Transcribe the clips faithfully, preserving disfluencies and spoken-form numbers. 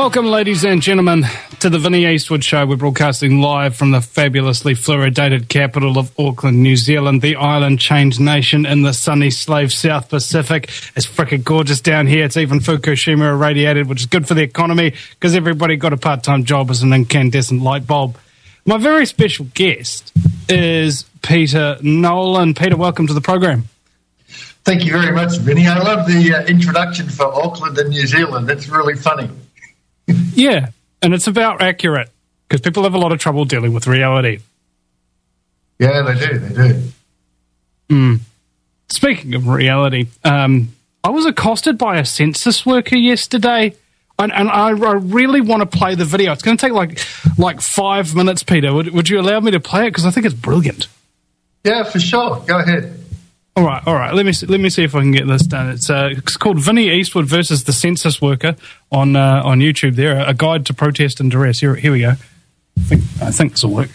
Welcome, ladies and gentlemen, to the Vinnie Eastwood Show. We're broadcasting live from the fabulously fluoridated capital of Auckland, New Zealand, the island-changed nation in the sunny slave South Pacific. It's frickin' gorgeous down here. It's even Fukushima irradiated, which is good for the economy because everybody got a part-time job as an incandescent light bulb. My very special guest is Peter Nolan. Peter, welcome to the program. Thank you very much, Vinnie. I love the uh, introduction for Auckland and New Zealand. That's really funny. Yeah, and it's about accurate because people have a lot of trouble dealing with reality. Yeah, they do, they do. Mm. Speaking of reality, um, I was accosted by a census worker yesterday, and, and I, I really want to play the video. It's going to take like like five minutes, Peter. Would, would you allow me to play it? Because I think it's brilliant. Yeah, for sure. Go ahead. All right, all right. Let me see, let me see if I can get this done. It's uh, it's called Vinnie Eastwood versus the Census Worker on uh, on YouTube. There, a guide to protest and duress. Here, here we go. I think I think this will work.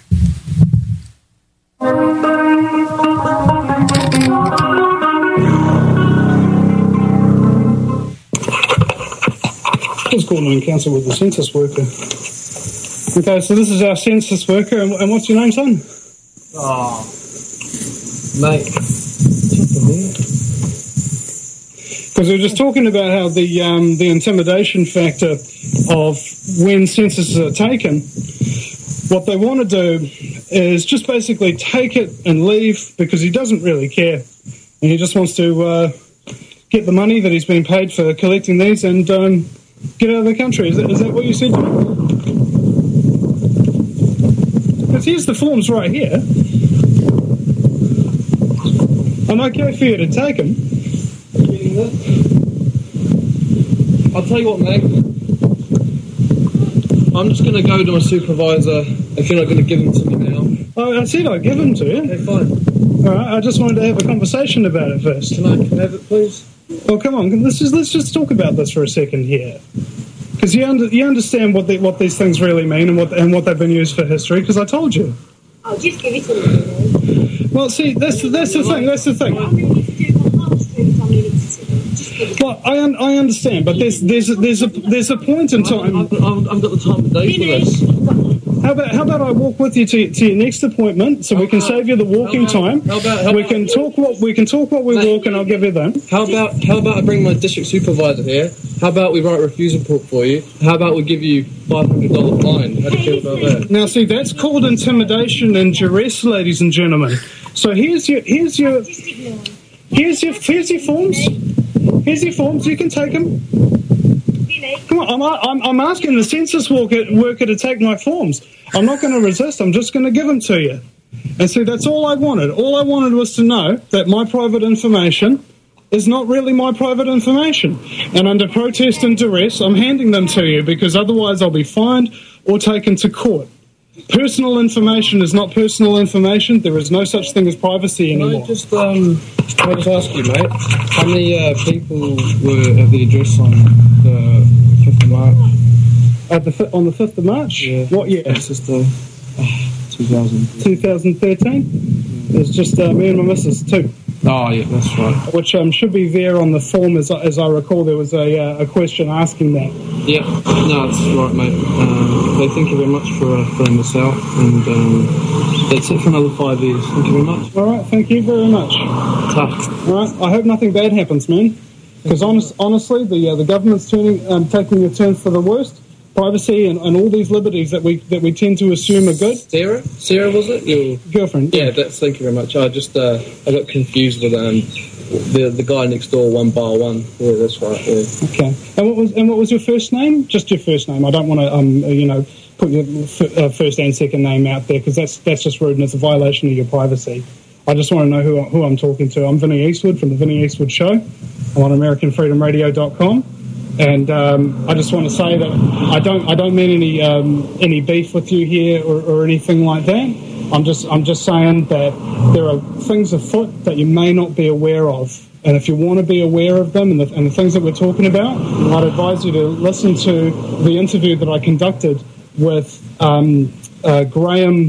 Let's call in council with the census worker. Okay, so this is our census worker, and, and what's your name, son? Oh, mate. Because we were just talking about how the um, the intimidation factor of when censuses are taken, what they want to do is just basically take it and leave because he doesn't really care. And he just wants to uh, get the money that he's been paid for collecting these and um, get out of the country. Is that, is that what you said to me? Because here's the forms right here. I'm okay for you to take them. I'll tell you what, mate. I'm just going to go to my supervisor if you're not going to give them to me now. Oh, I said I'd give them to you. Okay, fine. All right, I just wanted to have a conversation about it first. Can I, can I have it, please? Well, come on, let's just let's just talk about this for a second here, because you under, you understand what the, what these things really mean and what and what they've been used for history. Because I told you. I'll just give it to me. Well, see, that's that's the thing. That's the thing. Well, I un- I understand, but there's there's a, there's a there's a point in time. I've, I've, I've got the time of day for this. How about how about I walk with you to, to your next appointment, so we can save you the walking how about, time. How about, how we about, can talk what we can talk what we mate, walk, and I'll give you them. How about how about I bring my district supervisor here? How about we write a refusal report for you? How about we give you five hundred dollar fine? How do you feel about that? Now, see, that's called intimidation and duress, ladies and gentlemen. So here's your here's your here's your here's your forms. Here's your forms. You can take them. Come on, I'm, I'm, I'm asking the census worker, worker to take my forms. I'm not going to resist. I'm just going to give them to you. And see, that's all I wanted. All I wanted was to know that my private information is not really my private information. And under protest and duress, I'm handing them to you because otherwise I'll be fined or taken to court. Personal information is not personal information. There is no such thing as privacy Can anymore. I just, um, can I just ask you, mate, how many uh, people were at the address on the fifth of March? At the fi- on the fifth of March? Yeah. What year? It's just uh, two thousand. twenty thirteen? Yeah. It's just uh, me and my missus too. Oh, yeah, that's right. Which um, should be there on the form, as, as I recall. There was a, uh, a question asking that. Yeah, no, that's right, mate. Um, okay, thank you very much for uh, filling this out, and um, that's it for another five years. Thank you very much. All right, thank you very much. Tough. All right, I hope nothing bad happens, man. Because honest, honestly, the uh, the government's turning, um, taking a turn for the worst. Privacy and, and all these liberties that we that we tend to assume are good. Sarah, Sarah, was it your girlfriend? Yeah, that's. Thank you very much. I just uh, I got confused with um the the guy next door, one bar one. Yeah, that's right. Yeah. Okay. And what was and what was your first name? Just your first name. I don't want to um you know put your f- uh, first and second name out there because that's that's just rude and it's a violation of your privacy. I just want to know who who I'm talking to. I'm Vinnie Eastwood from the Vinnie Eastwood Show. I'm on American Freedom Radio dot com. And um, I just want to say that I don't I don't mean any um, any beef with you here or, or anything like that. I'm just I'm just saying that there are things afoot that you may not be aware of, and if you want to be aware of them and the, and the things that we're talking about, I'd advise you to listen to the interview that I conducted with um, uh, Graham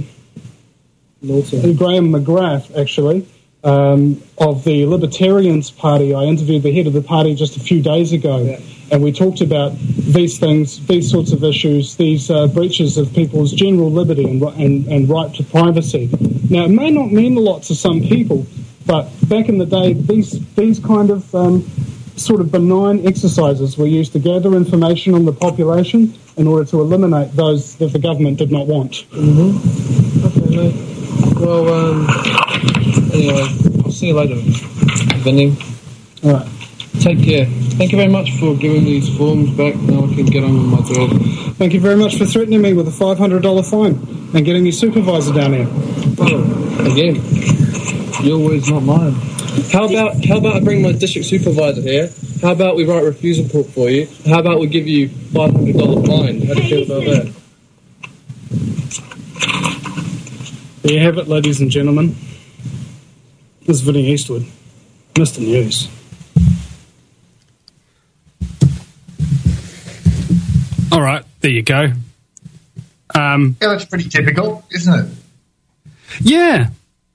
Lawson. Graham McGrath, actually. Um, of the Libertarians Party. I interviewed the head of the party just a few days ago. Yeah. and we talked about these things, these sorts of issues, these uh, breaches of people's general liberty and, and, and right to privacy. Now, it may not mean a lot to some people, but back in the day, these these kind of um, sort of benign exercises were used to gather information on the population in order to eliminate those that the government did not want. Mm-hmm. Okay, mate. Well, um, anyway, I'll see you later, Vinny. All right. Take care. Thank you very much for giving these forms back. Now I can get on with my job. Thank you very much for threatening me with a five hundred dollars fine and getting your supervisor down here. Oh, again, your words, not mine. How about how about I bring my district supervisor here? How about we write a refusal report for you? How about we give you five hundred dollars fine? How do you feel about that? There you have it, ladies and gentlemen. This is Vinny Eastwood, Mister News. All right, there you go. Um, yeah, that's pretty typical, isn't it? Yeah.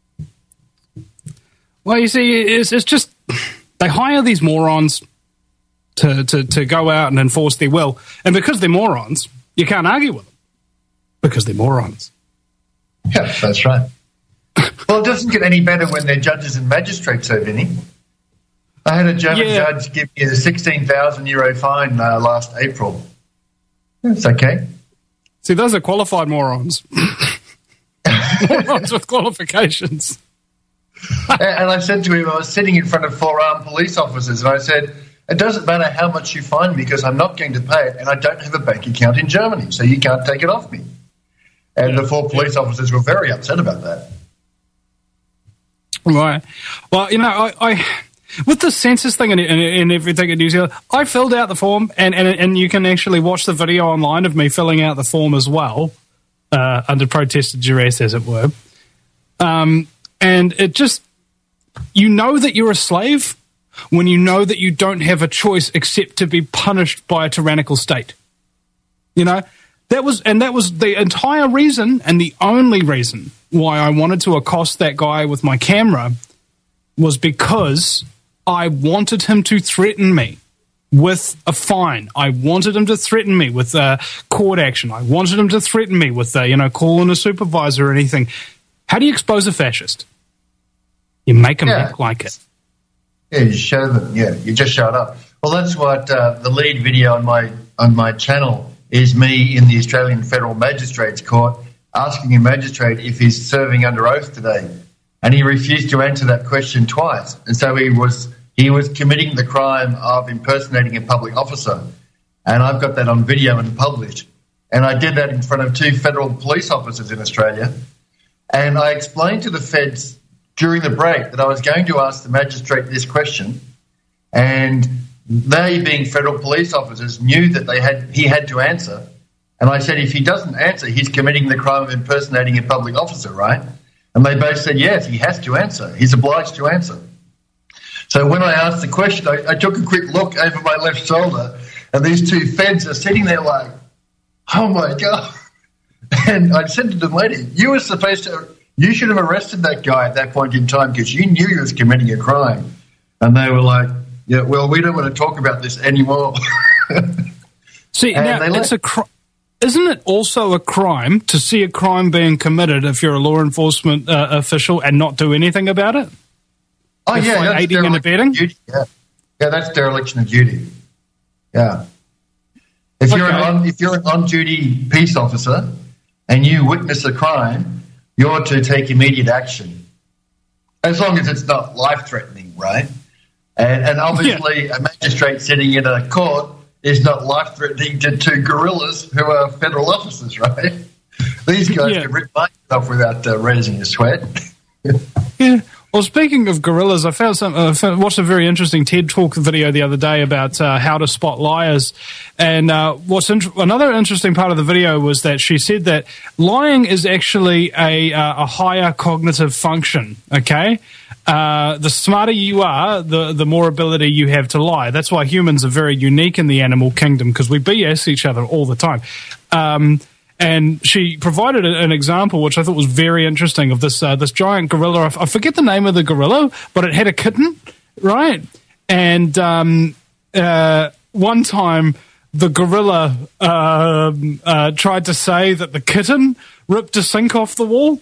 Well, you see, it's, it's just they hire these morons to, to, to go out and enforce their will. And because they're morons, you can't argue with them because they're morons. Yeah, that's right. Well, it doesn't get any better when they're judges and magistrates, though, Vinny. I had a German yeah. judge give me a sixteen thousand euro fine uh, last April. It's okay. See, those are qualified morons. Morons with qualifications. And I said to him, I was sitting in front of four armed police officers, and I said, it doesn't matter how much you fine me because I'm not going to pay it, and I don't have a bank account in Germany, so you can't take it off me. And yeah. the four police officers were very upset about that. Right. Well, you know, I... I with the census thing and, and, and everything in New Zealand, I filled out the form, and, and, and you can actually watch the video online of me filling out the form as well, uh, under protest and duress, as it were. Um, and it just, you know that you're a slave when you know that you don't have a choice except to be punished by a tyrannical state. You know, that was, and that was the entire reason and the only reason why I wanted to accost that guy with my camera was because I wanted him to threaten me with a fine. I wanted him to threaten me with a court action. I wanted him to threaten me with a, you know, calling a supervisor or anything. How do you expose a fascist? You make them yeah. act like it. Yeah, you show them. Yeah, you just show it up. Well, that's what uh, the lead video on my on my channel is, me in the Australian Federal Magistrates Court asking a magistrate if he's serving under oath today. And he refused to answer that question twice. And so he was he was committing the crime of impersonating a public officer. And I've got that on video and published. And I did that in front of two federal police officers in Australia. And I explained to the feds during the break that I was going to ask the magistrate this question. And they, being federal police officers, knew that they had he had to answer. And I said, if he doesn't answer, he's committing the crime of impersonating a public officer, right? And they both said, yes, he has to answer. He's obliged to answer. So when I asked the question, I, I took a quick look over my left shoulder, and these two feds are sitting there like, oh, my God. And I said to the lady, you were supposed to, you should have arrested that guy at that point in time because you knew he was committing a crime. And they were like, yeah, well, we don't want to talk about this anymore. See, and now, it's a crime. Isn't it also a crime to see a crime being committed if you're a law enforcement uh, official and not do anything about it? Oh, it's yeah. like That's aiding and abetting? Duty, yeah. yeah, that's dereliction of duty. Yeah. If, okay. you're an on, if you're an on-duty peace officer and you witness a crime, you're to take immediate action, as long as it's not life-threatening, right? And, and obviously yeah. a magistrate sitting in a court is not life-threatening to two guerrillas who are federal officers, right? These guys yeah. can rip my off without uh, raising a sweat. yeah. Well, speaking of guerrillas, I found some. Uh, found, watched a very interesting TED Talk video the other day about uh, how to spot liars. And uh, what's int- another interesting part of the video was that she said that lying is actually a uh, a higher cognitive function. Okay. Uh, the smarter you are, the the more ability you have to lie. That's why humans are very unique in the animal kingdom, because we B S each other all the time. Um, and she provided an example, which I thought was very interesting, of this uh, this giant gorilla. I forget the name of the gorilla, but it had a kitten, right? And um, uh, one time the gorilla uh, uh, tried to say that the kitten ripped a sink off the wall.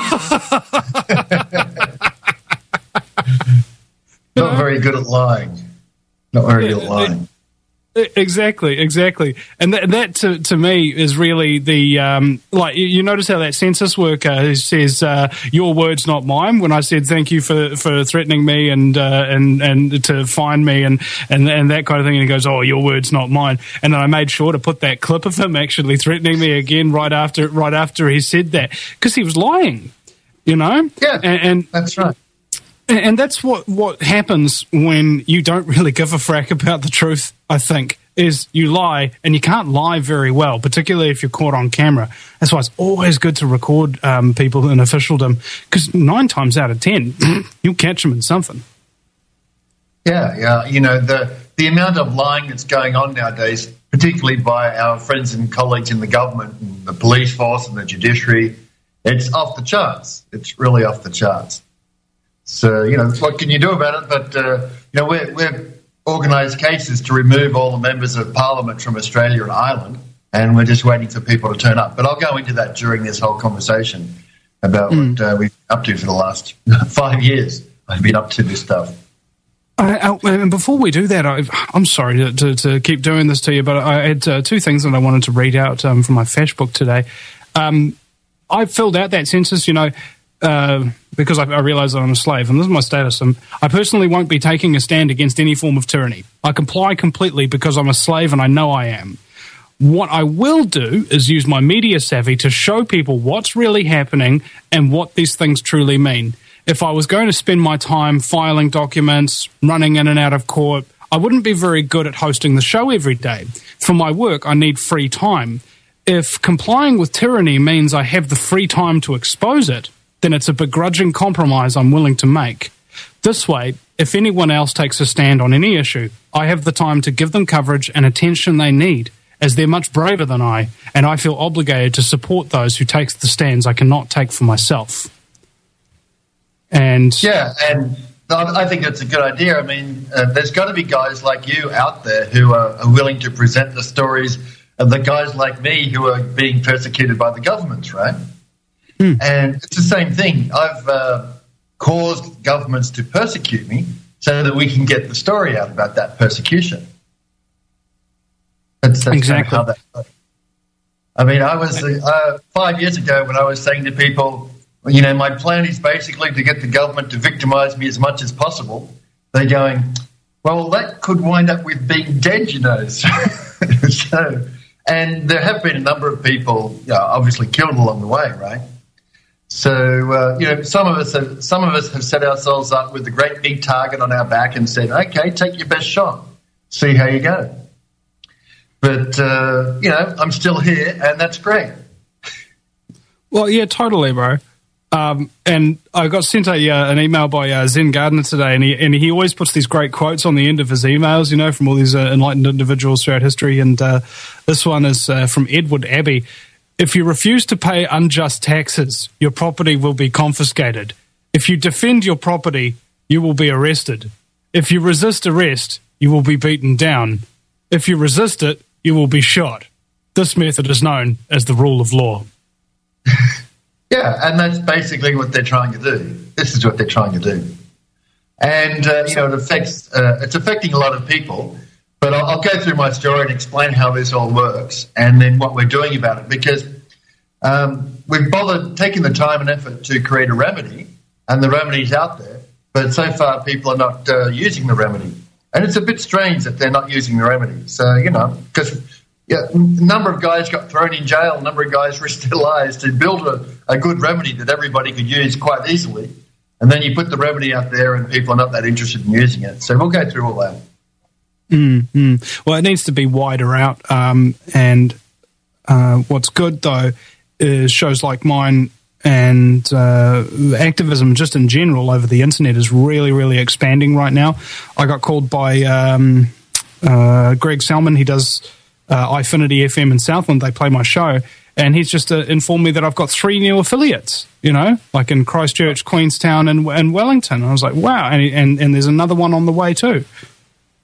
Not very good at lying. Not very good at lying. Exactly, exactly, and that, that to, to me is really the um, like. You notice how that census worker says uh, "your words, not mine." When I said thank you for, for threatening me and uh, and and to fine me and, and and that kind of thing, and he goes, "Oh, your words, not mine." And then I made sure to put that clip of him actually threatening me again right after right after he said that, because he was lying, you know. Yeah, and, and that's right. And that's what, what happens when you don't really give a frack about the truth, I think, is you lie, and you can't lie very well, particularly if you're caught on camera. That's why it's always good to record um, people in officialdom, because nine times out of ten, you'll catch them in something. Yeah, yeah. You know, the, the amount of lying that's going on nowadays, particularly by our friends and colleagues in the government and the police force and the judiciary, it's off the charts. It's really off the charts. So, you know, what can you do about it? But, uh, you know, we're, we've organised cases to remove all the members of Parliament from Australia and Ireland, and we're just waiting for people to turn up. But I'll go into that during this whole conversation about mm. what uh, we've been up to for the last five years. I've been up to this stuff. I, I, and before we do that, I've, I'm sorry to, to, to keep doing this to you, but I had uh, two things that I wanted to read out um, from my Fash book today. Um, I filled out that census, you know, Uh, because I, I realise that I'm a slave, and this is my status. I'm, I personally won't be taking a stand against any form of tyranny. I comply completely because I'm a slave and I know I am. What I will do is use my media savvy to show people what's really happening and what these things truly mean. If I was going to spend my time filing documents, running in and out of court, I wouldn't be very good at hosting the show every day. For my work, I need free time. If complying with tyranny means I have the free time to expose it, then it's a begrudging compromise I'm willing to make. This way, if anyone else takes a stand on any issue, I have the time to give them coverage and attention they need, as they're much braver than I, and I feel obligated to support those who take the stands I cannot take for myself. And yeah, and I think that's a good idea. I mean, uh, there's got to be guys like you out there who are, are willing to present the stories of the guys like me who are being persecuted by the governments, right? Mm. And it's the same thing. I've uh, caused governments to persecute me so that we can get the story out about that persecution. That's, that's exactly. Kind of how that, I mean, I was uh, five years ago when I was saying to people, you know, my plan is basically to get the government to victimise me as much as possible. They're going, well, that could wind up with being dead, you know. So, so and there have been a number of people, you know, obviously killed along the way, right? So, uh, you know, some of us have, some of us have set ourselves up with a great big target on our back and said, okay, take your best shot, see how you go. But, uh, you know, I'm still here, and that's great. Well, yeah, totally, bro. Um, and I got sent a, uh, an email by uh, Zen Gardner today, and he, and he always puts these great quotes on the end of his emails, you know, from all these uh, enlightened individuals throughout history. And uh, this one is uh, from Edward Abbey. If you refuse to pay unjust taxes, your property will be confiscated. If you defend your property, you will be arrested. If you resist arrest, you will be beaten down. If you resist it, you will be shot. This method is known as the rule of law. Yeah, and that's basically what they're trying to do. This is what they're trying to do. And, uh, you know, it affects, uh, it's affecting a lot of people. But I'll, I'll go through my story and explain how this all works and then what we're doing about it, because um, we've bothered taking the time and effort to create a remedy, and the remedy's out there, but so far people are not uh, using the remedy. And it's a bit strange that they're not using the remedy. So, you know, because yeah, a number of guys got thrown in jail, a number of guys risked their lives to build a, a good remedy that everybody could use quite easily. And then you put the remedy out there and people are not that interested in using it. So we'll go through all that. Mm-hmm. Well, it needs to be wider out, um, and uh, what's good though is shows like mine and uh, activism just in general over the internet is really, really expanding right now. I got called by um, uh, Greg Salmon. He does uh, iFinity F M in Southland. They play my show, and he's just uh, informed me that I've got three new affiliates, you know, like in Christchurch, Queenstown, and, and Wellington. And I was like, wow, and, and and there's another one on the way too.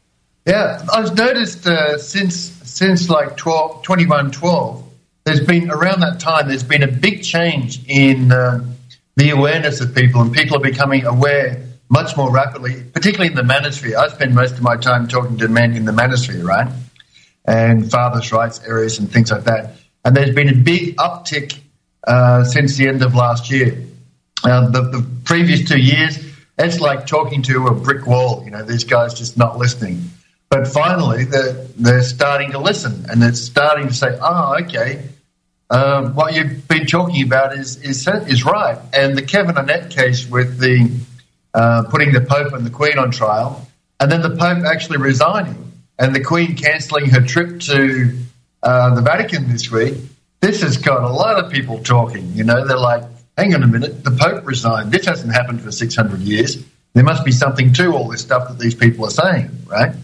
Yeah, I've noticed uh, since since like twelve, twenty-one twelve, there's been, around that time, there's been a big change in uh, the awareness of people, and people are becoming aware much more rapidly, particularly in the manosphere. I spend most of my time talking to men in the manosphere, right, and fathers' rights areas and things like that. And there's been a big uptick uh, since the end of last year. Uh, the, the previous two years, it's like talking to a brick wall. You know, these guys just not listening. But finally, they're, they're starting to listen, and they're starting to say, oh, okay, uh, what you've been talking about is, is is right. And the Kevin Annett case with the uh, putting the Pope and the Queen on trial, and then the Pope actually resigning, and the Queen cancelling her trip to uh, the Vatican this week, this has got a lot of people talking. You know, they're like, hang on a minute, the Pope resigned. This hasn't happened for six hundred years. There must be something to all this stuff that these people are saying, right?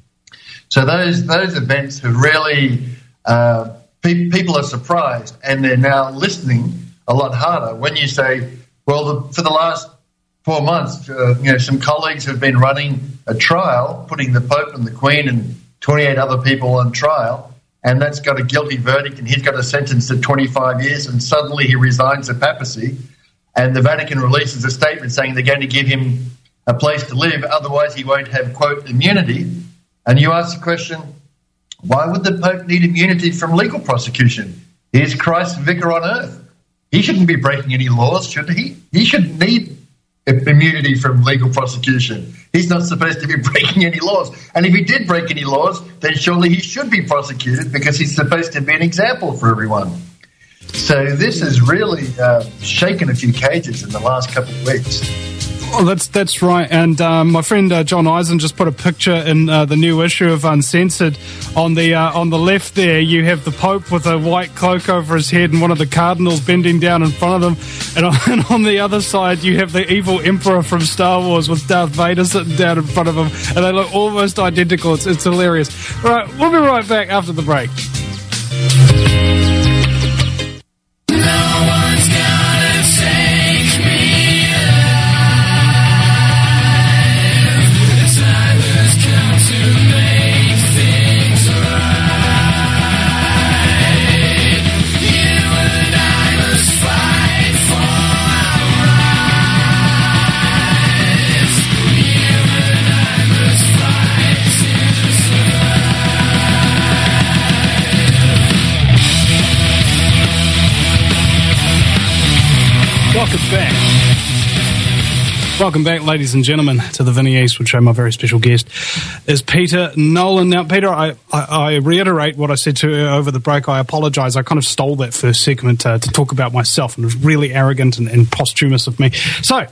So those those events have really, uh, pe- people are surprised, and they're now listening a lot harder. When you say, well, the, for the last four months, uh, you know, some colleagues have been running a trial, putting the Pope and the Queen and twenty-eight other people on trial, and that's got a guilty verdict, and he's got a sentence to twenty-five years, and suddenly he resigns the papacy, and the Vatican releases a statement saying they're going to give him a place to live, otherwise he won't have, quote, immunity. And you ask the question, why would the Pope need immunity from legal prosecution? He's Christ's vicar on earth. He shouldn't be breaking any laws, should he? He shouldn't need immunity from legal prosecution. He's not supposed to be breaking any laws. And if he did break any laws, then surely he should be prosecuted because he's supposed to be an example for everyone. So this has really uh, shaken a few cages in the last couple of weeks. Oh, that's that's right. And um, my friend uh, John Eisen just put a picture in uh, the new issue of Uncensored. On the uh, on the left there, you have the Pope with a white cloak over his head and one of the cardinals bending down in front of him. And on, and on the other side, you have the evil Emperor from Star Wars with Darth Vader sitting down in front of him. And they look almost identical. It's, it's hilarious. All right, we'll be right back after the break. Welcome back. Welcome back, ladies and gentlemen, to the Vinnie Eastwood Show. My very special guest is Peter Nolan. Now, Peter, I, I, I reiterate what I said to you over the break. I apologise. I kind of stole that first segment uh, to talk about myself, and it was really arrogant and, and posthumous of me. So,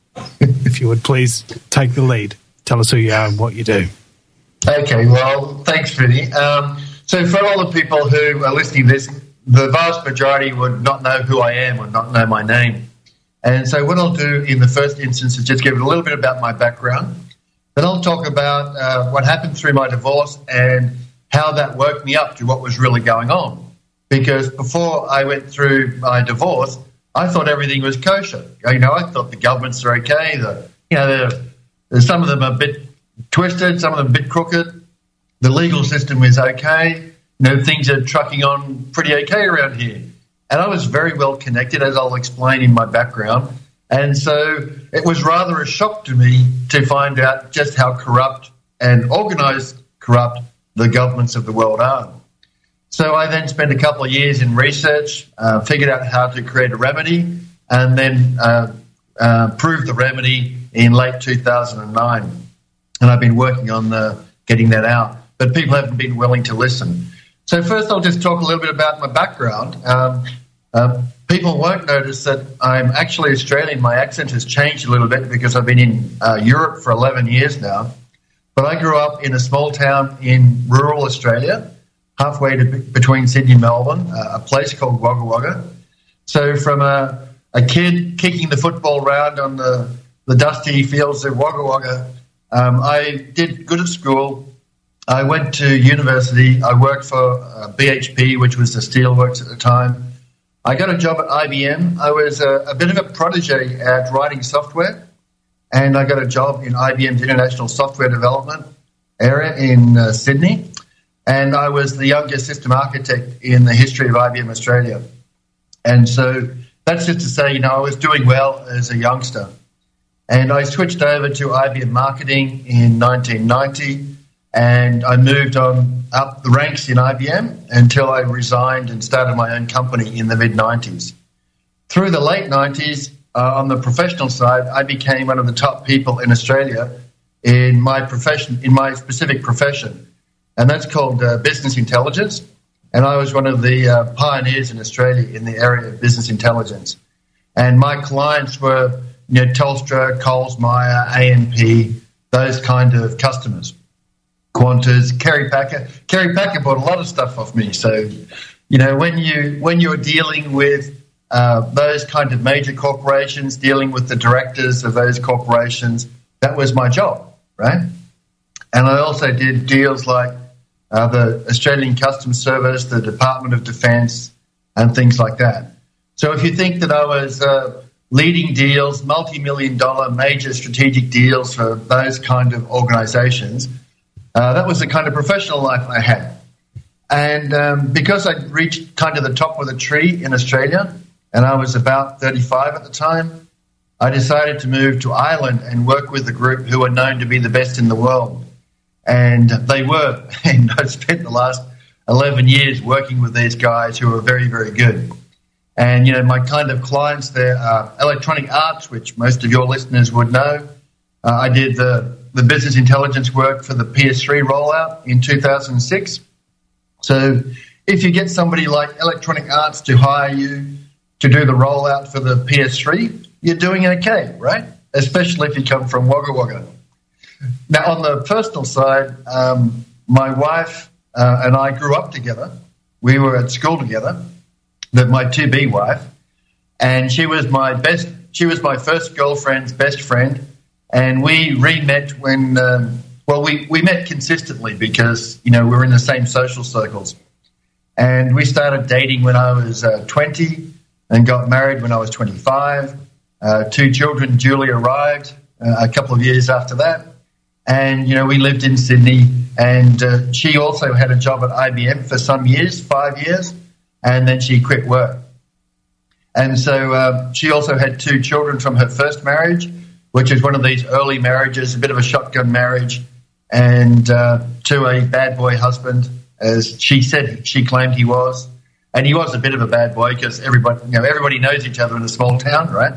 if you would please take the lead. Tell us who you are and what you do. Okay, well, thanks, Vinnie. Um, so for all the people who are listening to this, the vast majority would not know who I am or not know my name. And so what I'll do in the first instance is just give it a little bit about my background. Then I'll talk about uh, what happened through my divorce and how that woke me up to what was really going on. Because before I went through my divorce, I thought everything was kosher. You know, I thought the governments are okay. The, you know, the, some of them are a bit twisted, some of them a bit crooked. The legal system is okay. You know, things are trucking on pretty okay around here. And I was very well connected, as I'll explain in my background. And so it was rather a shock to me to find out just how corrupt and organised corrupt the governments of the world are. So I then spent a couple of years in research, uh, figured out how to create a remedy, and then uh, uh, proved the remedy in late two thousand nine. And I've been working on the, getting that out. But people haven't been willing to listen. So first I'll just talk a little bit about my background. Um, uh, people won't notice that I'm actually Australian. My accent has changed a little bit because I've been in uh, Europe for eleven years now. But I grew up in a small town in rural Australia, halfway to, between Sydney and Melbourne, uh, a place called Wagga Wagga. So from a, a kid kicking the football around on the, the dusty fields of Wagga Wagga, um, I did good at school. I went to university. I worked for uh, B H P, which was the steelworks at the time. I got a job at I B M. I was a, a bit of a protege at writing software, and I got a job in I B M's international software development. area in uh, Sydney, and I was the youngest system architect in the history of I B M Australia. And so that's just to say, you know, I was doing well as a youngster. And I switched over to I B M Marketing in nineteen ninety, and I moved on up the ranks in I B M until I resigned and started my own company in the mid nineties. Through the late nineties, uh, on the professional side, I became one of the top people in Australia in my profession, in my specific profession, and that's called uh, business intelligence. And I was one of the uh, pioneers in Australia in the area of business intelligence. And my clients were, you know, Telstra, Coles Myer, A N P, those kind of customers. Qantas, Kerry Packer. Kerry Packer bought a lot of stuff off me. So, you know, when you when you're dealing with uh, those kind of major corporations, dealing with the directors of those corporations, that was my job, right? And I also did deals like uh, the Australian Customs Service, the Department of Defence, and things like that. So if you think that I was uh, leading deals, multi-million dollar major strategic deals for those kind of organisations, Uh, that was the kind of professional life I had. And um, because I'd reached kind of the top of the tree in Australia, and I was about thirty-five at the time, I decided to move to Ireland and work with a group who were known to be the best in the world. And they were. And I spent the last eleven years working with these guys who were very, very good. And, you know, my kind of clients there are Electronic Arts, which most of your listeners would know. Uh, I did the the business intelligence work for the P S three rollout in two thousand six. So if you get somebody like Electronic Arts to hire you to do the rollout for the P S three, you're doing okay, right? Especially if you come from Wagga Wagga. Now, on the personal side, um, my wife uh, and I grew up together. We were at school together, but my to-be wife, and she was my best, she was my first girlfriend's best friend. And we re-met when, um, well, we, we met consistently because, you know, we were in the same social circles. And we started dating when I was uh, twenty and got married when I was twenty-five. Uh, two children duly arrived uh, a couple of years after that. And, you know, we lived in Sydney, and uh, she also had a job at I B M for some years, five years, and then she quit work. And so uh, she also had two children from her first marriage, which is one of these early marriages, a bit of a shotgun marriage, and uh, to a bad boy husband, as she said, she claimed he was. And he was a bit of a bad boy because everybody, you know, everybody knows each other in a small town, right?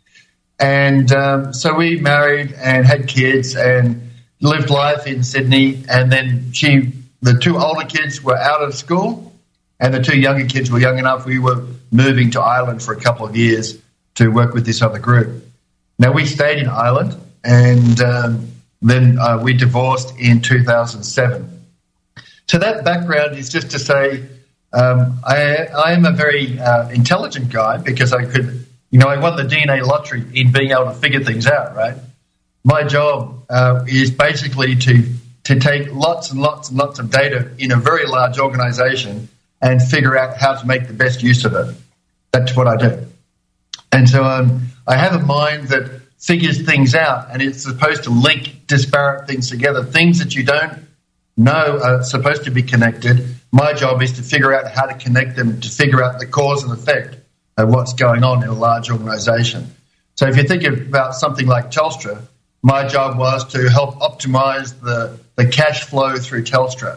And um, so we married and had kids and lived life in Sydney. And then she, the two older kids were out of school, and the two younger kids were young enough. We were moving to Ireland for a couple of years to work with this other group. Now, we stayed in Ireland, and um, then uh, we divorced in two thousand seven. So that background is just to say um, I, I am a very uh, intelligent guy because I could, you know, I won the D N A lottery in being able to figure things out, right? My job uh, is basically to, to take lots and lots and lots of data in a very large organisation and figure out how to make the best use of it. That's what I do. And so um, I have a mind that figures things out, and it's supposed to link disparate things together, things that you don't know are supposed to be connected. My job is to figure out how to connect them, to figure out the cause and effect of what's going on in a large organisation. So if you think about something like Telstra, my job was to help optimise the, the cash flow through Telstra.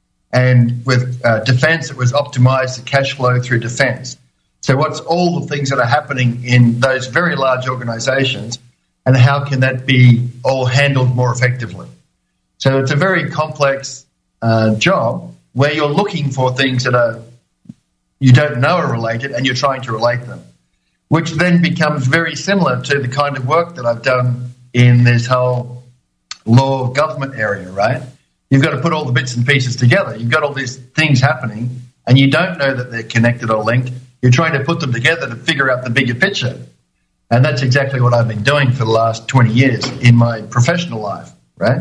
And with uh, defence, it was optimise the cash flow through defence. So what's all the things that are happening in those very large organisations, and how can that be all handled more effectively? So it's a very complex uh, job where you're looking for things that are you don't know are related, and you're trying to relate them, which then becomes very similar to the kind of work that I've done in this whole law of government area, right? You've got to put all the bits and pieces together. You've got all these things happening, and you don't know that they're connected or linked. You're trying to put them together to figure out the bigger picture. And that's exactly what I've been doing for the last twenty years in my professional life, right?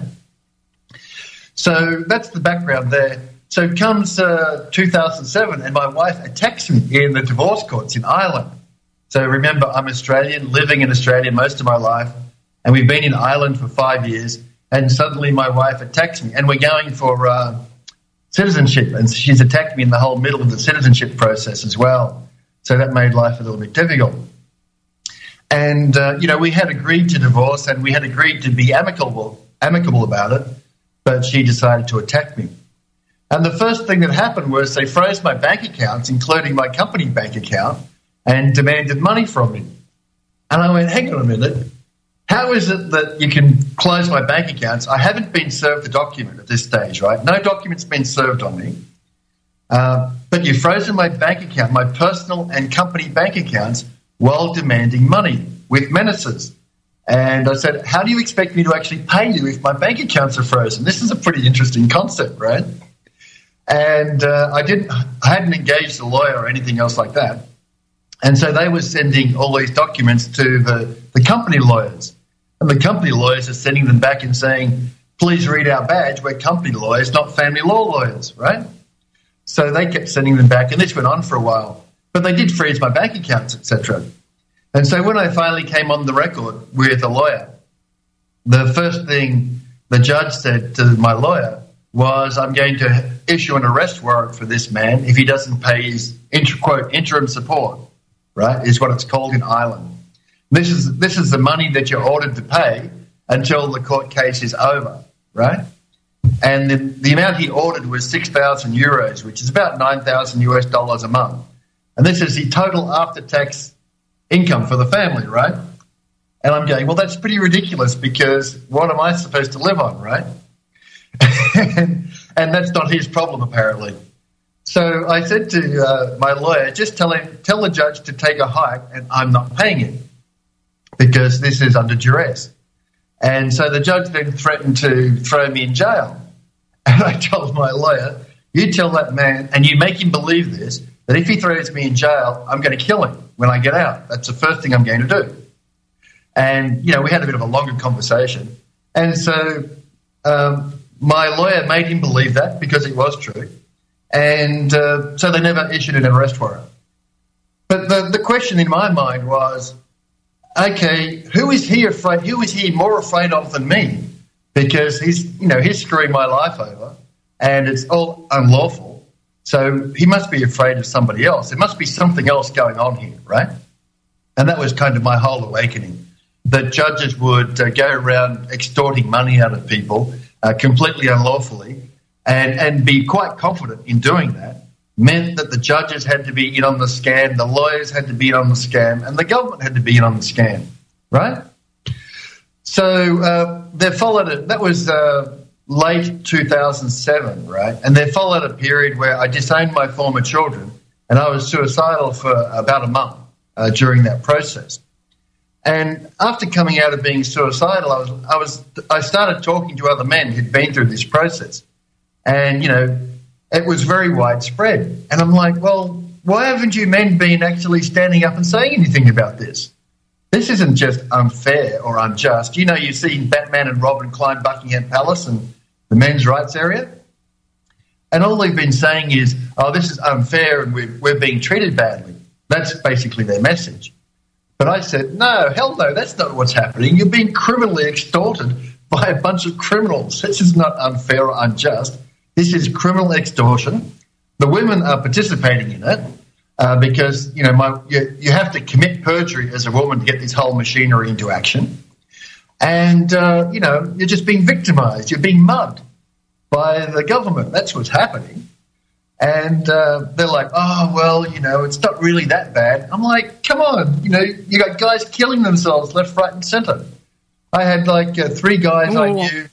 So that's the background there. So it comes uh, two thousand seven, and my wife attacks me in the divorce courts in Ireland. So remember, I'm Australian, living in Australia most of my life, and we've been in Ireland for five years, and suddenly my wife attacks me, and we're going for uh, citizenship, and she's attacked me in the whole middle of the citizenship process as well. So that made life a little bit difficult. And, uh, you know, we had agreed to divorce and we had agreed to be amicable, amicable about it, but she decided to attack me. And the first thing that happened was they froze my bank accounts, including my company bank account, and demanded money from me. And I went, hang on a minute, how is it that you can close my bank accounts? I haven't been served a document at this stage, right? No document's been served on me. Uh, but you've frozen my bank account, my personal and company bank accounts, while demanding money with menaces. And I said, how do you expect me to actually pay you if my bank accounts are frozen? This is a pretty interesting concept, right? And uh, I didn't, I hadn't engaged a lawyer or anything else like that. And so they were sending all these documents to the, the company lawyers. And the company lawyers are sending them back and saying, please read our badge. We're company lawyers, not family law lawyers, right? So they kept sending them back, and this went on for a while. But they did freeze my bank accounts, et cetera. And so when I finally came on the record with a lawyer, the first thing the judge said to my lawyer was, I'm going to issue an arrest warrant for this man if he doesn't pay his, inter, quote, interim support, right, is what it's called in Ireland. This is this is the money that you're ordered to pay until the court case is over, right? And the, the amount he ordered was six thousand euros, which is about nine thousand US dollars a month. And this is the total after-tax income for the family, right? And I'm going, well, that's pretty ridiculous because what am I supposed to live on, right? and, and that's not his problem, apparently. So I said to uh, my lawyer, just tell him, tell the judge to take a hike and I'm not paying him because this is under duress. And so the judge then threatened to throw me in jail. And I told my lawyer, you tell that man and you make him believe this, that if he throws me in jail, I'm going to kill him when I get out. That's the first thing I'm going to do. And, you know, we had a bit of a longer conversation. And so um, my lawyer made him believe that because it was true. And uh, so they never issued an arrest warrant. But the, the question in my mind was, okay, who is he afraid? Who is he more afraid of than me? Because he's, you know, he's screwing my life over, and it's all unlawful. So he must be afraid of somebody else. There must be something else going on here, right? And that was kind of my whole awakening. That judges would uh, go around extorting money out of people uh, completely unlawfully, and and be quite confident in doing that. Meant that the judges had to be in on the scam, the lawyers had to be in on the scam, and the government had to be in on the scam, right? So uh, there followed it. That was uh, late two thousand seven, right? And there followed a period where I disowned my former children, and I was suicidal for about a month uh, during that process. And after coming out of being suicidal, I was I was I started talking to other men who'd been through this process, and you know. It was very widespread. And I'm like, well, why haven't you men been actually standing up and saying anything about this? This isn't just unfair or unjust. You know, you've seen Batman and Robin climb Buckingham Palace and the men's rights area. And all they've been saying is, oh, this is unfair and we're, we're being treated badly. That's basically their message. But I said, no, hell no, that's not what's happening. You're being criminally extorted by a bunch of criminals. This is not unfair or unjust. This is criminal extortion. The women are participating in it uh, because, you know, my, you, you have to commit perjury as a woman to get this whole machinery into action. And, uh, you know, you're just being victimised. You're being mugged by the government. That's what's happening. And uh, they're like, oh, well, you know, it's not really that bad. I'm like, come on. You know, you got guys killing themselves left, right and centre. I had, like, uh, three guys oh. I knew.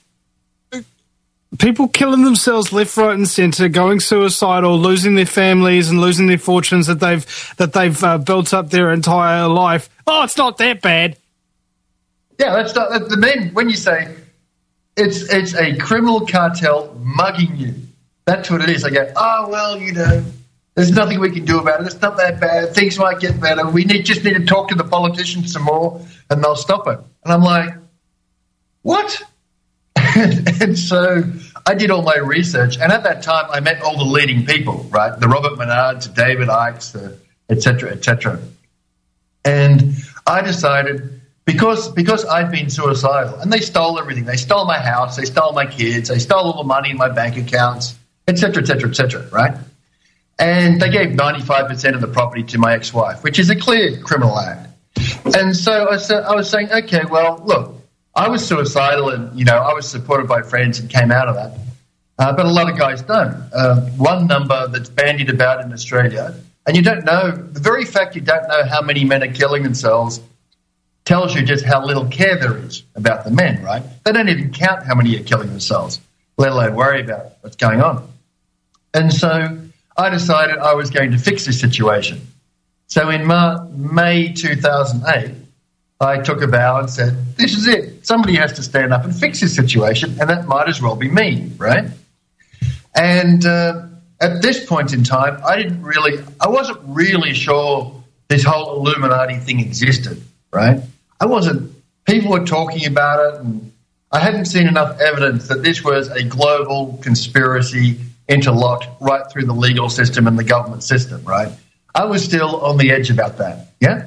People killing themselves left, right, and centre, going suicidal, losing their families and losing their fortunes that they've that they've uh, built up their entire life. Oh, it's not that bad. Yeah, that's not the men. When you say it's it's a criminal cartel mugging you, that's what it is. I go, oh well, you know, there's nothing we can do about it. It's not that bad. Things might get better. We need just need to talk to the politicians some more, and they'll stop it. And I'm like, what? And so I did all my research, and at that time I met all the leading people, right? The Robert Menards, David Icks, et cetera, et cetera. And I decided because because I'd been suicidal, and they stole everything. They stole my house, they stole my kids, they stole all the money in my bank accounts, et cetera, et cetera, et cetera, right? And they gave ninety-five percent of the property to my ex-wife, which is a clear criminal act. And so I, said, I was saying, okay, well, look, I was suicidal and, you know, I was supported by friends and came out of that. Uh, but a lot of guys don't. Uh, one number that's bandied about in Australia, and you don't know, the very fact you don't know how many men are killing themselves tells you just how little care there is about the men, right? They don't even count how many are killing themselves, let alone worry about what's going on. And so I decided I was going to fix this situation. So in Mar- May two thousand eight, I took a vow and said, this is it. Somebody has to stand up and fix this situation, and that might as well be me, right? And uh, at this point in time, I didn't really, I wasn't really sure this whole Illuminati thing existed, right? I wasn't, people were talking about it, and I hadn't seen enough evidence that this was a global conspiracy interlocked right through the legal system and the government system, right? I was still on the edge about that, yeah?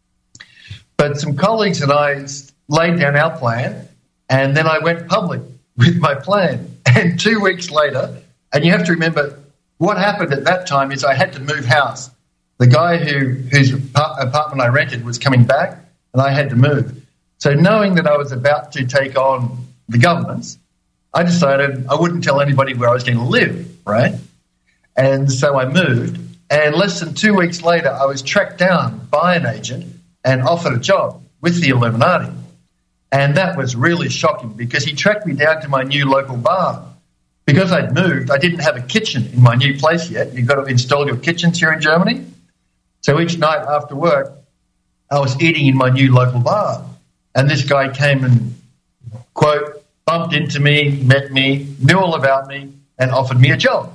But some colleagues and I laid down our plan, and then I went public with my plan. And two weeks later, and you have to remember, what happened at that time is I had to move house. The guy who whose apartment I rented was coming back, and I had to move. So knowing that I was about to take on the governments, I decided I wouldn't tell anybody where I was going to live, right? And so I moved, and less than two weeks later, I was tracked down by an agent and offered a job with the Illuminati. And that was really shocking because he tracked me down to my new local bar. Because I'd moved, I didn't have a kitchen in my new place yet. You've got to install your kitchens here in Germany. So each night after work, I was eating in my new local bar. And this guy came and, quote, bumped into me, met me, knew all about me, and offered me a job.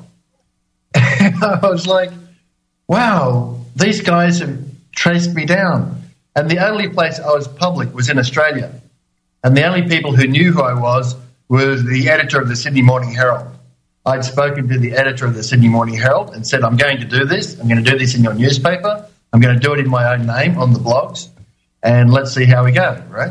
And I was like, wow, these guys have traced me down. And the only place I was public was in Australia. And the only people who knew who I was was the editor of the Sydney Morning Herald. I'd spoken to the editor of the Sydney Morning Herald and said, I'm going to do this. I'm going to do this in your newspaper. I'm going to do it in my own name on the blogs. And let's see how we go, right?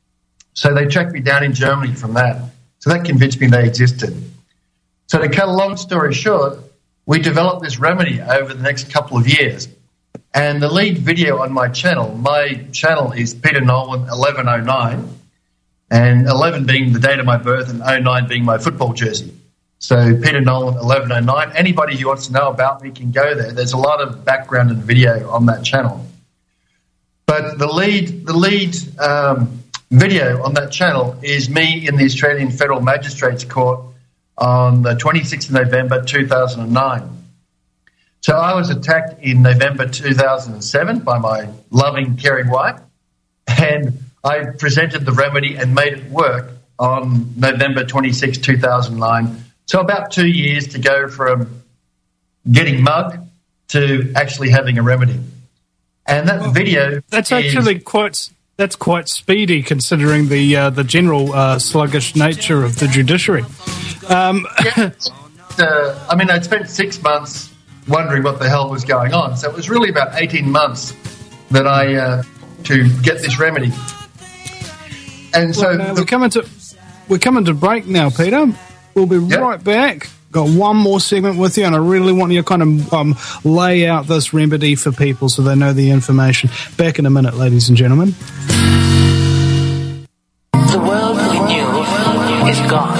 So they tracked me down in Germany from that. So that convinced me they existed. So to cut a long story short, we developed this remedy over the next couple of years. And the lead video on my channel, my channel is Peter Nolan eleven oh nine, and eleven being the date of my birth and oh nine being my football jersey. So Peter Nolan eleven oh nine, anybody who wants to know about me can go there. There's a lot of background and video on that channel. But the lead, the lead um, video on that channel is me in the Australian Federal Magistrates Court on the twenty-sixth of November two thousand nine. So I was attacked in November two thousand seven by my loving, caring wife, and I presented the remedy and made it work on November twenty-sixth, two thousand nine. So about two years to go from getting mugged to actually having a remedy. And that well, video That's is, actually quite... That's quite speedy, considering the uh, the general uh, sluggish nature of the judiciary. Um, yeah, uh, I mean, I'd spent six months wondering what the hell was going on. So it was really about eighteen months that I uh, to get this remedy. And so well, we're coming to we're coming to break now, Peter. We'll be yep. right back. Got one more segment with you, and I really want you to kind of um, lay out this remedy for people so they know the information. Back in a minute, ladies and gentlemen. The world we knew is gone.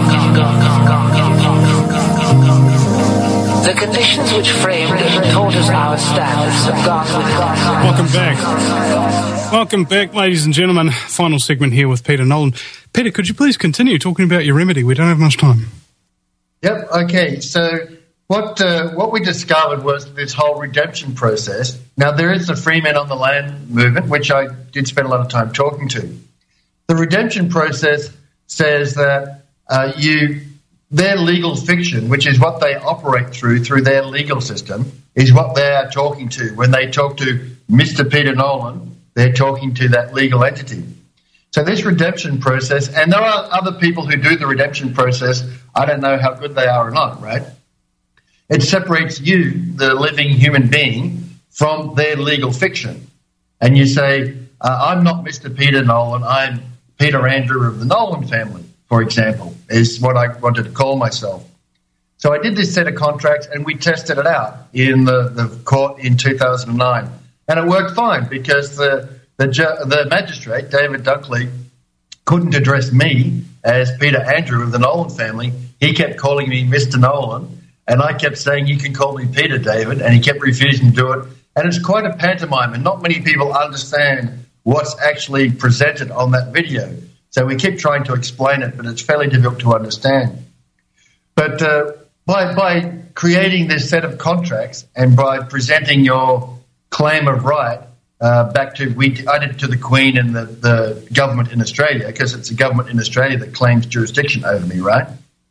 The conditions which framed and taught us our standards have gone with us. Welcome back. Welcome back, ladies and gentlemen. Final segment here with Peter Nolan. Peter, could you please continue talking about your remedy? We don't have much time. Yep, okay. So what uh, what we discovered was this whole redemption process. Now, there is the Free Men on the Land movement, which I did spend a lot of time talking to. The redemption process says that uh, you their legal fiction, which is what they operate through, through their legal system, is what they are talking to. When they talk to Mister Peter Nolan, they're talking to that legal entity. So this redemption process, and there are other people who do the redemption process, I don't know how good they are or not, right? It separates you, the living human being, from their legal fiction. and you say, uh, I'm not Mister Peter Nolan, I'm Peter Andrew of the Nolan family, for example, is what I wanted to call myself. So I did this set of contracts and we tested it out in the, the court in two thousand nine. And it worked fine because the, the, ju- the magistrate, David Dunkley, couldn't address me as Peter Andrew of the Nolan family. He kept calling me Mister Nolan, and I kept saying, you can call me Peter, David, and he kept refusing to do it. And it's quite a pantomime, and not many people understand what's actually presented on that video. So we keep trying to explain it, but it's fairly difficult to understand. But uh, by, by creating this set of contracts and by presenting your claim of right uh, back to, we, I did it to the Queen and the, the government in Australia, because it's the government in Australia that claims jurisdiction over me, right?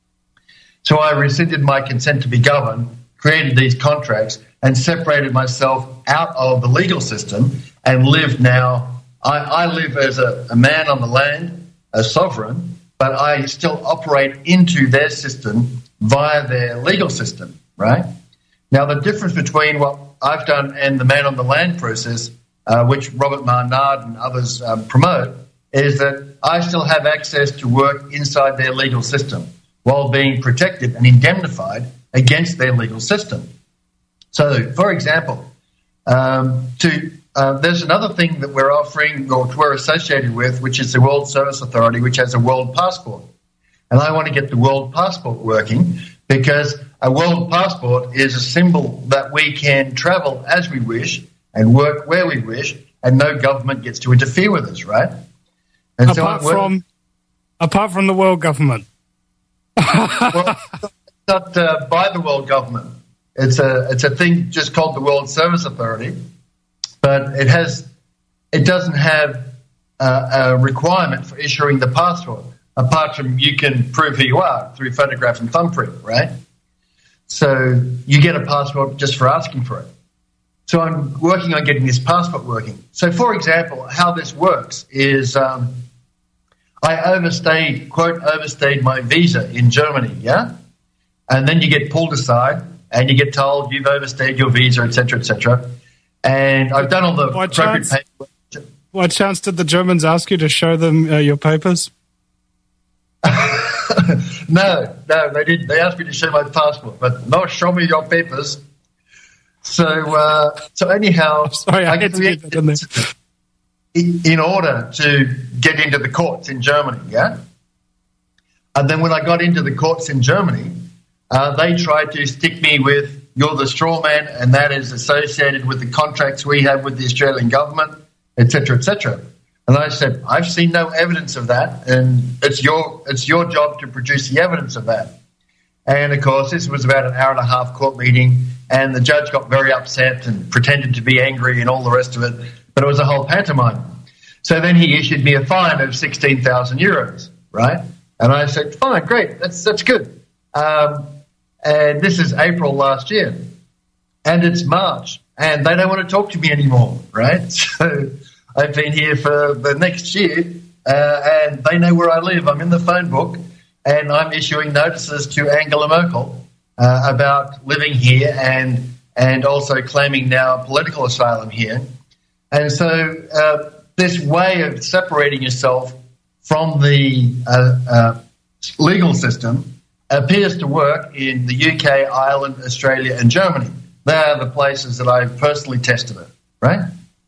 So I rescinded my consent to be governed, created these contracts, and separated myself out of the legal system and live now. I, I live as a, a man on the land, a sovereign, but I still operate into their system via their legal system, right? Now, the difference between what I've done and the man on the land process, uh, which Robert Marnard and others um, promote, is that I still have access to work inside their legal system while being protected and indemnified against their legal system. So, for example, um, to uh, there's another thing that we're offering or we're associated with, which is the World Service Authority, which has a world passport. And I want to get the world passport working because a world passport is a symbol that we can travel as we wish and work where we wish, and no government gets to interfere with us, right? And apart so from, apart from the world government. Well, it's not uh, by the world government. It's a it's a thing just called the World Service Authority, but it has it doesn't have uh, a requirement for issuing the passport. Apart from you can prove who you are through photograph and thumbprint, right? So you get a passport just for asking for it. So I'm working on getting this passport working. So, for example, how this works is um, I overstayed, quote, overstayed my visa in Germany, yeah? And then you get pulled aside and you get told you've overstayed your visa, et cetera, et cetera. And I've done all the By appropriate chance, paperwork. by chance did the Germans ask you to show them uh, your papers? no, no, they didn't. They asked me to show my passport, but no, show me your papers. So, uh, so anyhow, sorry, I, I had to get that in there. In order to get into the courts in Germany, yeah? And then when I got into the courts in Germany, uh, they tried to stick me with, you're the straw man, and that is associated with the contracts we have with the Australian government, et cetera, et cetera. And I said, I've seen no evidence of that, and it's your it's your job to produce the evidence of that. And, of course, this was about an hour and a half court meeting, and the judge got very upset and pretended to be angry and all the rest of it, but it was a whole pantomime. So then he issued me a fine of sixteen thousand euros, right? And I said, fine, great, that's that's good. Um, and this is April last year, and it's March, and they don't want to talk to me anymore, right? So I've been here for the next year, uh, and they know where I live. I'm in the phone book, and I'm issuing notices to Angela Merkel uh, about living here and and also claiming now political asylum here. And so uh, this way of separating yourself from the uh, uh, legal system appears to work in the U K, Ireland, Australia, and Germany. They are the places that I've personally tested it, right?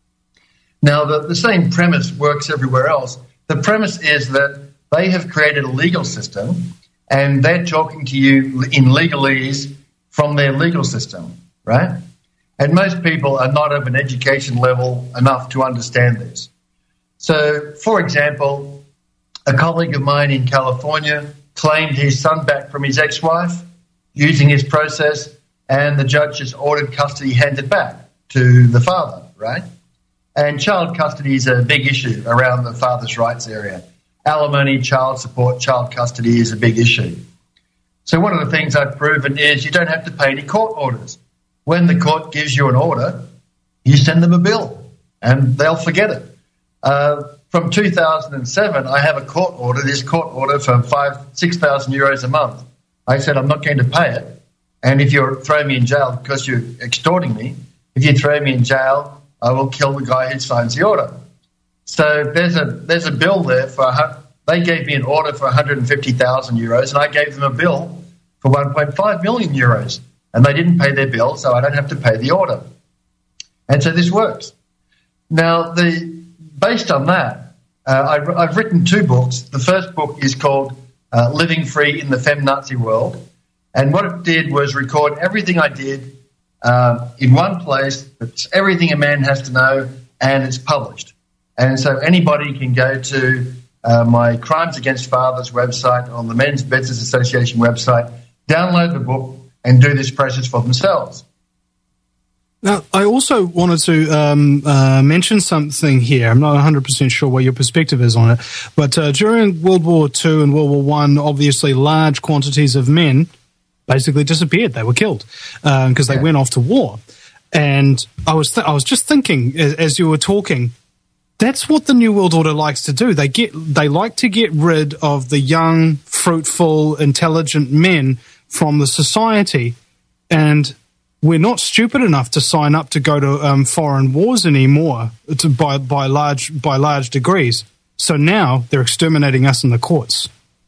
Now, the, the same premise works everywhere else. The premise is that they have created a legal system and they're talking to you in legalese from their legal system, right? And most people are not of an education level enough to understand this. So, for example, a colleague of mine in California claimed his son back from his ex-wife using his process, and the judge has ordered custody handed back to the father, right? And child custody is a big issue around the father's rights area. Alimony, child support, child custody is a big issue. So one of the things I've proven is you don't have to pay any court orders. When the court gives you an order, you send them a bill and they'll forget it. Uh, from two thousand seven, I have a court order, this court order for five, six thousand euros a month. I said, I'm not going to pay it. And if you throw me in jail because you're extorting me, if you throw me in jail, I will kill the guy who signs the order. So there's a there's a bill there for they gave me an order for one hundred fifty thousand euros, and I gave them a bill for one point five million euros, and they didn't pay their bill, so I don't have to pay the order. And so this works. Now, the based on that, uh, I, I've written two books. The first book is called uh, Living Free in the Fem-Nazi World, and what it did was record everything I did uh, in one place. It's everything a man has to know, and it's published. And so anybody can go to uh, my Crimes Against Fathers website on the Men's Business Association website, download the book, and do this process for themselves. Now, I also wanted to um, uh, mention something here. I'm not one hundred percent sure what your perspective is on it, but uh, during World War Two and World War One, obviously large quantities of men basically disappeared. They were killed because um, they yeah. went off to war. And I was th- I was just thinking as, as you were talking, that's what the New World Order likes to do. They get they like to get rid of the young, fruitful, intelligent men from the society, and we're not stupid enough to sign up to go to um, foreign wars anymore to, by by large by large degrees. So now they're exterminating us in the courts.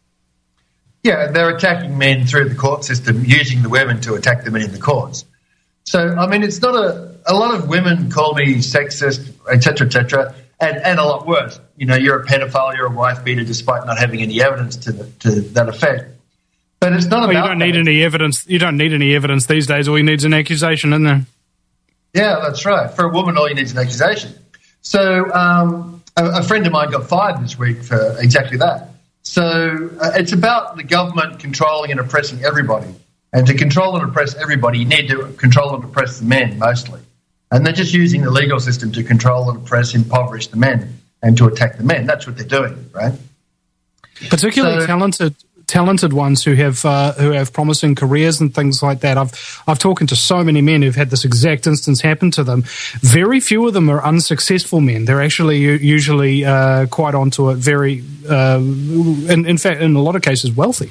Yeah, they're attacking men through the court system, using the women to attack the men in the courts. So I mean, it's not a a lot of women call me sexist, et cetera, et cetera, and and a lot worse. You know, you're a pedophile, you're a wife beater, despite not having any evidence to the, to that effect. But it's not well, about. You don't need that. any evidence. You don't need any evidence these days. All you need is an accusation, isn't there? Yeah, that's right. For a woman, all you need is an accusation. So um, a, a friend of mine got fired this week for exactly that. So uh, it's about the government controlling and oppressing everybody. And to control and oppress everybody, you need to control and oppress the men mostly. And they're just using the legal system to control and oppress, impoverish the men, and to attack the men. That's what they're doing, right? Particularly so, talented. talented ones who have uh, who have promising careers and things like that. I've I've talked to so many men who've had this exact instance happen to them. Very few of them are unsuccessful men. They're actually usually uh, quite onto it. Very, uh, in, in fact, in a lot of cases, wealthy.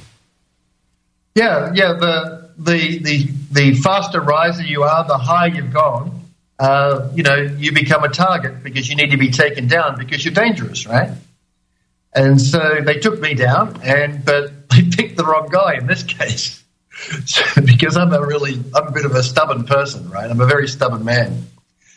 Yeah, yeah. The the the the faster riser you are, the higher you've gone. Uh, you know, you become a target because you need to be taken down because you're dangerous, right? And so they took me down, and but they picked the wrong guy in this case because I'm a really, I'm a bit of a stubborn person, right? I'm a very stubborn man.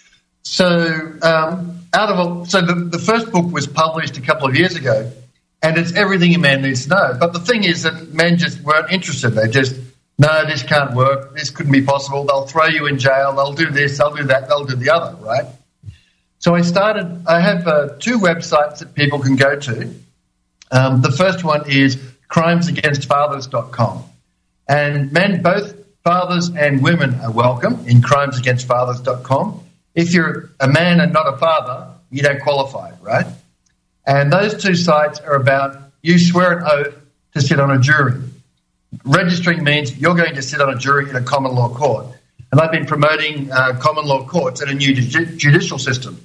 So um, out of a, so the, the first book was published a couple of years ago, and it's everything a man needs to know. But the thing is that men just weren't interested. They just, no, this can't work. This couldn't be possible. They'll throw you in jail. They'll do this. They'll do that. They'll do the other, right? So I started. I have uh, two websites that people can go to. Um, the first one is crimes against fathers dot com. And men, both fathers and women are welcome in crimes against fathers dot com. If you're a man and not a father, you don't qualify, right? And those two sites are about you swear an oath to sit on a jury. Registering means you're going to sit on a jury in a common law court. And I've been promoting uh, common law courts and a new ju- judicial system.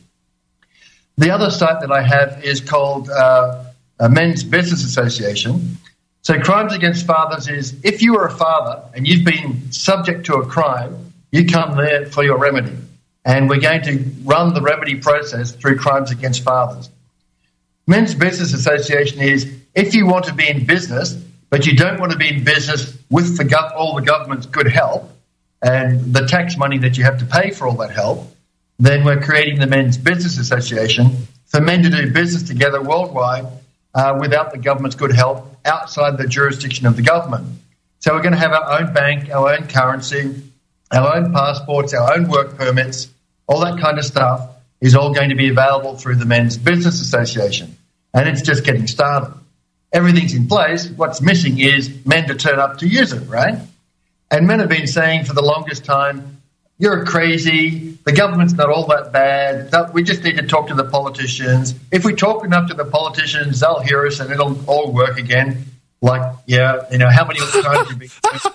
The other site that I have is called uh, a Men's Business Association. So Crimes Against Fathers is if you are a father and you've been subject to a crime, you come there for your remedy. And we're going to run the remedy process through Crimes Against Fathers. Men's Business Association is if you want to be in business, but you don't want to be in business with the gov- all the government's good help and the tax money that you have to pay for all that help, then we're creating the Men's Business Association for men to do business together worldwide uh, without the government's good help outside the jurisdiction of the government. So we're going to have our own bank, our own currency, our own passports, our own work permits, all that kind of stuff is all going to be available through the Men's Business Association. And it's just getting started. Everything's in place. What's missing is men to turn up to use it, right? And men have been saying for the longest time, you're crazy, the government's not all that bad, we just need to talk to the politicians. If we talk enough to the politicians, they'll hear us and it'll all work again. Like, yeah, you know, how many times have you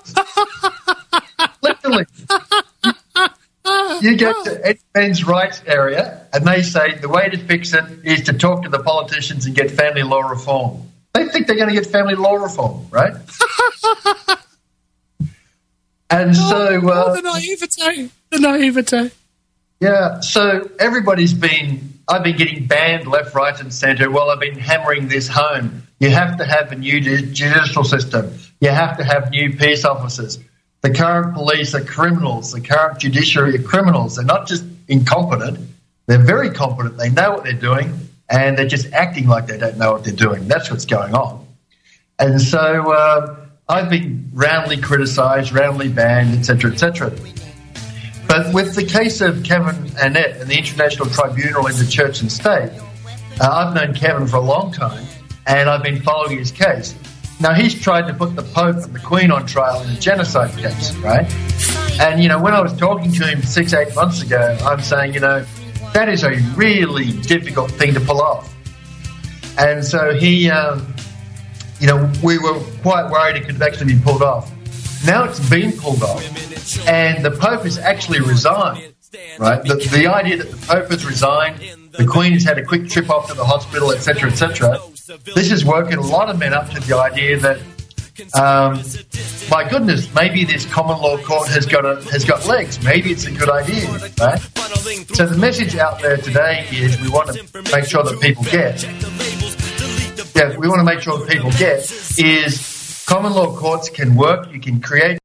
been... Literally. You go to any men's rights area and they say the way to fix it is to talk to the politicians and get family law reform. They think they're going to get family law reform, right? And so... Uh, oh, the naivete. The naivete. Yeah, so everybody's been, I've been getting banned left, right and centre while I've been hammering this home. You have to have a new judicial system. You have to have new peace officers. The current police are criminals. The current judiciary are criminals. They're not just incompetent. They're very competent. They know what they're doing and they're just acting like they don't know what they're doing. That's what's going on. And so uh, I've been roundly criticised, roundly banned, et cetera, et cetera. But with the case of Kevin Annett and the International Tribunal into Church and State, uh, I've known Kevin for a long time and I've been following his case. Now, he's tried to put the Pope and the Queen on trial in a genocide case, right? And, you know, when I was talking to him six, eight months ago, I'm saying, you know, that is a really difficult thing to pull off. And so he, um, you know, we were quite worried it could actually be pulled off. Now it's been pulled off, and the Pope has actually resigned, right? The, the idea that the Pope has resigned, the Queen has had a quick trip off to the hospital, et cetera, et cetera. This has woken a lot of men up to the idea that, um, my goodness, maybe this common law court has got a, has got legs. Maybe it's a good idea, right? So the message out there today is we want to make sure that people get, yeah, we want to make sure that people get is common law courts can work. You can create